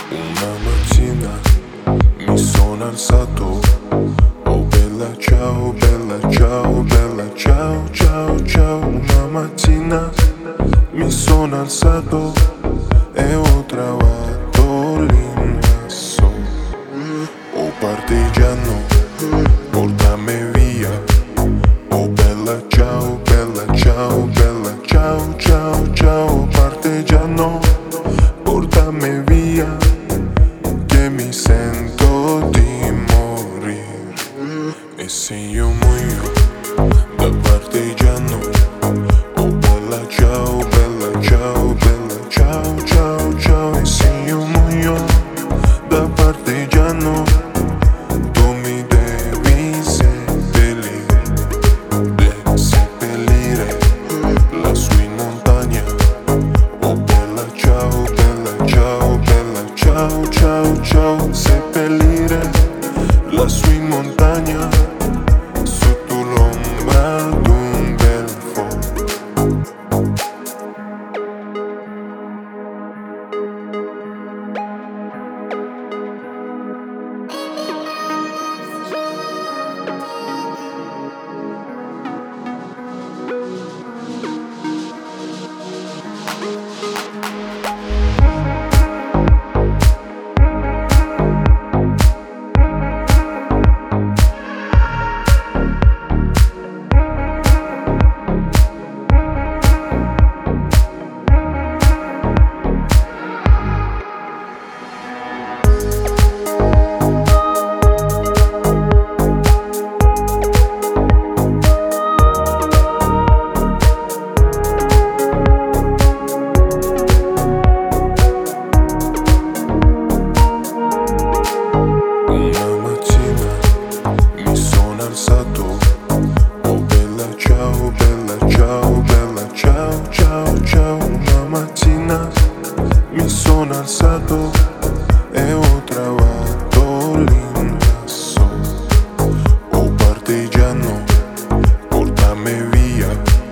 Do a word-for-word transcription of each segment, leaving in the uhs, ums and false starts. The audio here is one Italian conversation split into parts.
Una mattina mi sono alzato. Oh bella ciao, bella ciao, bella ciao, ciao, ciao. Una mattina mi sono alzato e ho trovato l'innesso. Oh partigiano, portami via. Oh bella ciao, bella ciao, bella ciao, ciao, ciao. Partigiano, portami via, che mi sento di morire. E se io muoio da partigiano, oh bella ciao, bella ciao, bella ciao, ciao, ciao. E se io muoio da partigiano, tu mi devi seppellire, de seppellire lassù in montagna. Oh bella ciao, bella ciao, bella ciao, ciao, ciao. Seppellire lassù in montagna, sotto l'ombra d'un bel fuoco. Oh bella ciao, bella ciao, bella ciao, ciao, ciao. Una mattina mi sono alzato e ho trovato l'innesso. Oh partigiano, portami via.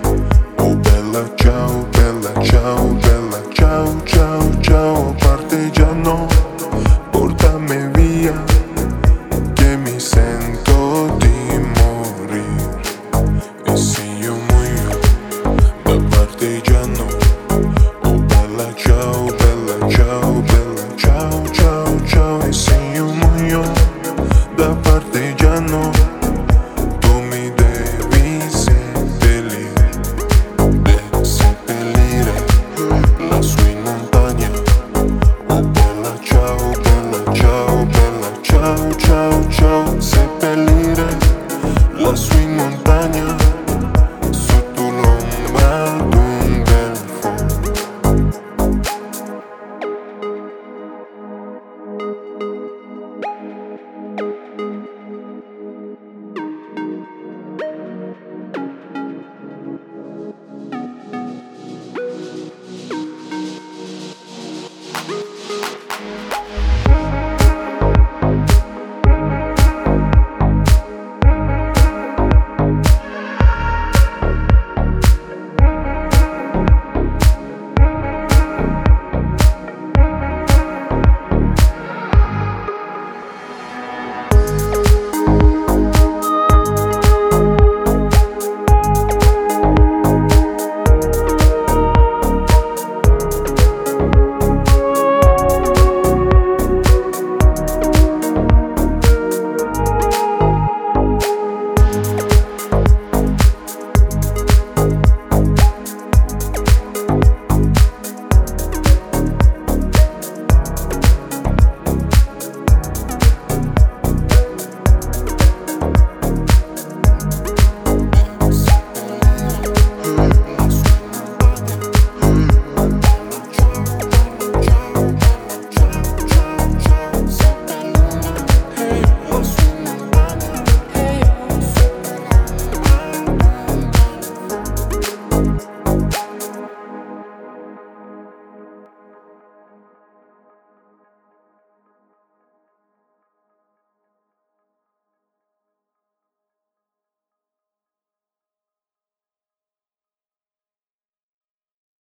Oh bella ciao, bella ciao, bella ciao, ciao, ciao. Partigiano, portami via, che mi sento di morire. E se io muoio da partigiano, oh bella ciao, bella ciao, bella ciao, ciao, ciao. E se io muoio da partigiano, tu mi devi seppellire, de seppellire lassù in montagna. Oh bella ciao, bella ciao, bella ciao, ciao, ciao. Seppellire lassù in montagna, sotto l'ombra d'un bel fuoco.